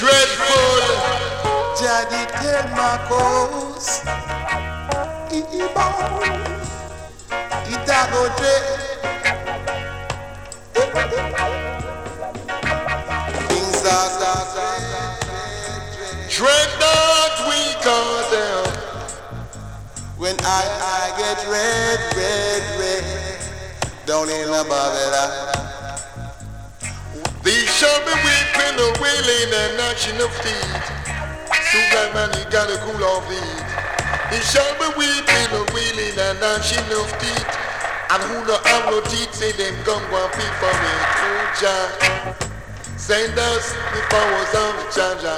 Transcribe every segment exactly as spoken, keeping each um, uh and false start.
dreadful. Daddy tell Marcos, E-E-Ball, Itago dread. Things are dread that we call them. When I, I get red, red, red, down in the Babylon. They shall be weeping and wailing and gnashing of teeth. So that man, you gotta cool off it. They shall be weeping and wailing and gnashing of teeth. And who no have no teeth, say them come one people with oh Jah. Send us the powers of Jah Jah.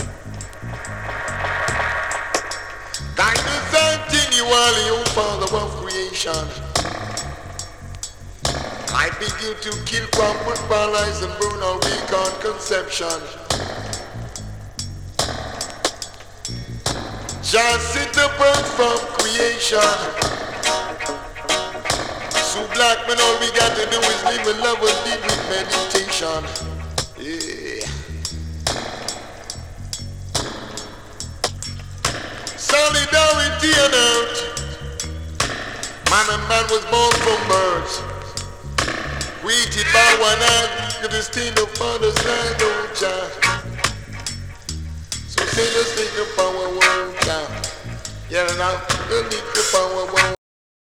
Thank you, continually, O Father of creation. I beg you to kill, crumble, paralyze, and burn our weak on conception. Just sit up from creation. So black man, all we got to do is live and love and deal with meditation. Yeah. Solidarity and earth. Man and man was born from birds. Created by one hand, the destined of father's land, oh Jah. So say let's take the power, oh Jah. Yeah, now, the need the power, oh